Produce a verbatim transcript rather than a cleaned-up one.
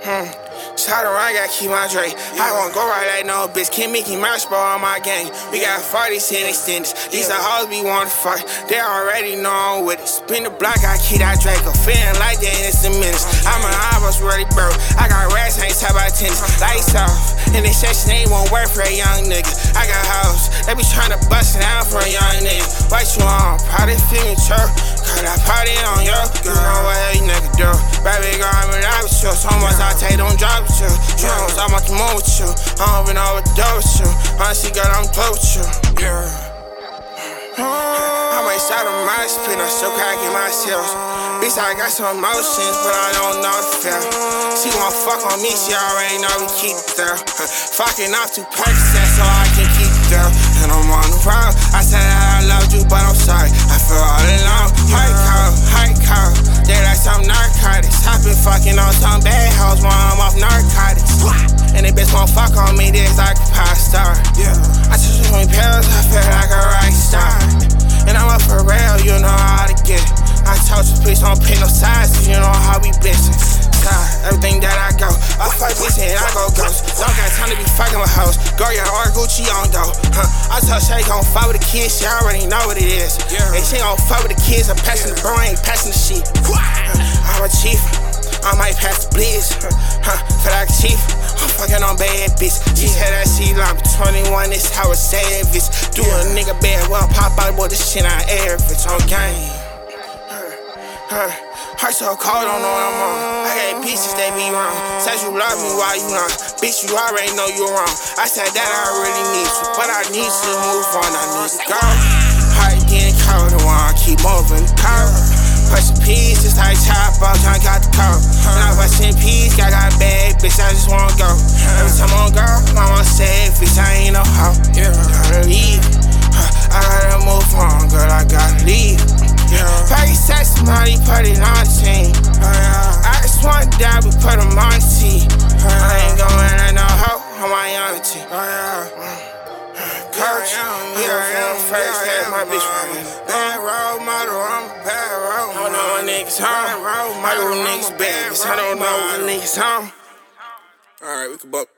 Hmm. Shot around, gotta keep my Dre. I won't go right like no bitch. Can't make him match, bro, on my gang. We got forties and extenders. These are hoes we wanna fight. They already know I'm with it. Spin the block, I keep that Draco. Feeling like that in some minutes. I'm an almost ready, bro. I got rats, I ain't talk about tennis. Lights off. And this section ain't won't work for a young nigga. I got hoes. They be tryna bust it down for a young nigga. What you on? Probably feeling chirp. Cause I party on yo. You know what you nigga do. Baby girl, I'm in love with you. So much I take, don't drop with you. Drones, I'm on the moon with you. I don't even know what to do with you. Honestly, girl, I'm close with you. Yeah. I might start on my spin, I'm so cocky myself. Bitch, I got some emotions, but I don't know the feel. She won't fuck on me, she already know we keep it there. Fucking off two Percocets so I can keep it there. And I'm on the road. I said that I loved you, but I'm sorry. I feel all alone. High call, high call. They like some narcotics. I been fucking on some bad hoes while I'm off narcotics. And they bitch won't fuck on me, this like a pop star. Yeah. I took so many pills, I feel like a rock star. And I'm up for real, you know how to get it. I told you, please don't pick no sides, cause you know how we bitchin'. Everything that I go, I fight bitch and I go ghost. Don't got time to be fucking with hoes. Girl, yeah, or Gucci on though. Huh. I told she gon' fight with the kids, she already know what it is. Yeah. And she gon' fight with the kids, I'm passing the brain, passing the shit. I'm a chief, I might pass the blitz. Huh. Feel like a chief, I'm fucking on bad bitch. She said that she like twenty-one, this how it's savage. Do a nigga bad, well, pop out, boy, this shit on average, on game. Huh. Heart so cold, don't know what I'm on. I got bitches, they be wrong. Said you love me while you not. Bitch, you already know you're wrong. I said that I really need you, but I need to move on, I need to go. Heart getting cold, the one I keep moving the car. Pushing peas, just like chop off, I got the car. And I pushing peas, I got a bag, bitch, I just wanna go. Every time I'm girl, I wanna say, bitch, I ain't no hoe. Gotta leave, I gotta move on, girl, I gotta leave. Pay sex, somebody put it on the team. I just want to die, we put them on the team. I ain't going to no hoe on my young team. Coach, yeah, I'm first, that's my bitch. Bad role model, I'm a bad role model. I don't know what niggas home. I don't know what niggas bad, I don't know what niggas home. Alright, we can buck.